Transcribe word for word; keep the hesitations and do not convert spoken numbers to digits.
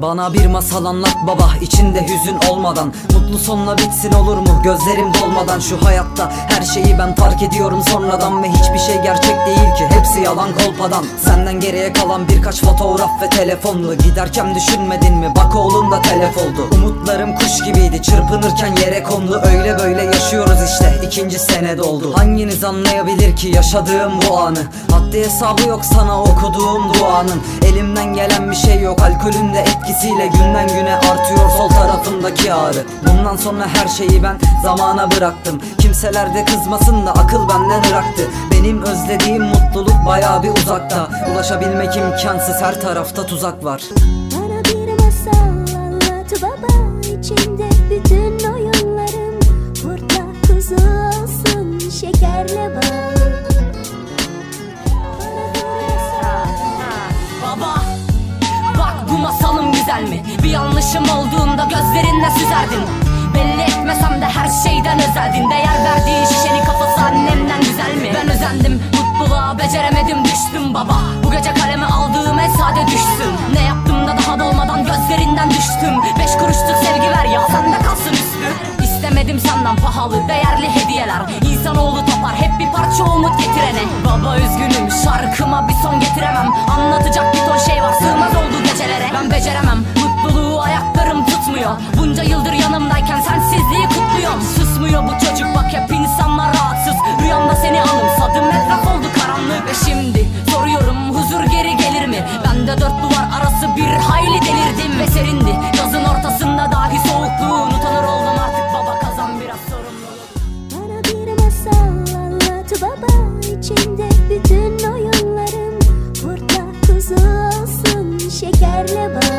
Bana bir masal anlat baba, içinde hüzün olmadan. Mutlu sonla bitsin olur mu gözlerim dolmadan. Şu hayatta her şeyi ben fark ediyorum sonradan. Ve hiçbir şey gerçek değil ki, hepsi yalan kolpadan. Senden geriye kalan birkaç fotoğraf ve telefonlu. Giderken düşünmedin mi bak oğlun da telef oldu. Umutlarım kuş gibiydi, çırpınırken yere kondu. Öyle böyle yaşıyoruz işte, ikinci sene doldu. Hanginiz anlayabilir ki yaşadığım bu anı? Haddi hesabı yok sana okuduğum duanın. Elimden gelen bir şey yok, alkolün de etkisiyle günden güne artıyor sol tarafımdaki ağrı. Bundan sonra her şeyi ben zamana bıraktım. Kimseler de kızmasın da akıl benden ıraktı. Benim özlediğim mutluluk bayağı bir uzakta. Ulaşabilmek imkansız, her tarafta tuzak var. Bana bir masal anlat baba, içinde bütün oyunlarım. Kurtla kuzu olsun, şekerle bal. Baba, bak bu masalım güzel mi? Bir yanlışım olduğunda gözlerinle süzerdin. Belli etmesem de her şeyden özeldin. Değer verdiğin şişenin kafası annemden güzel mi? Ben özendim, mutluluğa beceremedim, düştüm baba. Bu gece kaleme aldığım en sade düşsün. Ne yaptım da daha dolmadan gözlerinden düştüm. Beş kuruşluk sevgi ver ya, sende kalsın üstü. İstemedim senden pahalı, değerli hediyeler. İnsanoğlu topar hep bir parça umut getirene. Baba üzgünüm, şarkıma bir son getiremem. Anlatacak bir ton şey var, sığmaz oldu gecelere. Ben beceremem, mutluluğu ayaklarım tutmuyor. Bunca yıldır yanımdayken sensizliği kutluyorum. Susmuyor bu çocuk bak, hep insanlar rahatsız. Rüyamda seni anımsadım, etraf oldu karanlık. Ve şimdi soruyorum, huzur geri gelir mi? Ben de dört duvar arası bir hayli delirdim. Ve serindi yazın ortasında dahi soğukluğun. Utanır oldum artık baba, kazan biraz sorumluluk. Bana bir masal anlat baba, içinde bütün oyunlarım. Kurtla kuzu olsun, şekerle bal.